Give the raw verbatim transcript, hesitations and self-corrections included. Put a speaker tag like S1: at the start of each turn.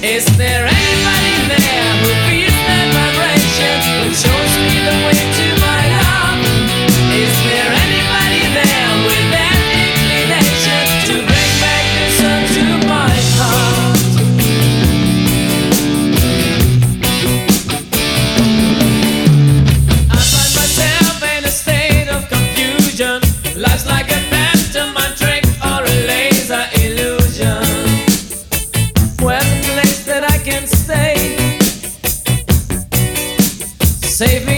S1: Is there anybody there who feels that vibration, who shows me the way to my heart? Is there anybody there with that inclination to bring back the sun to my heart? I find myself in a state of confusion. Life's like a pantomime trick or a laser illusion. Where's the place that I can stay? Save me.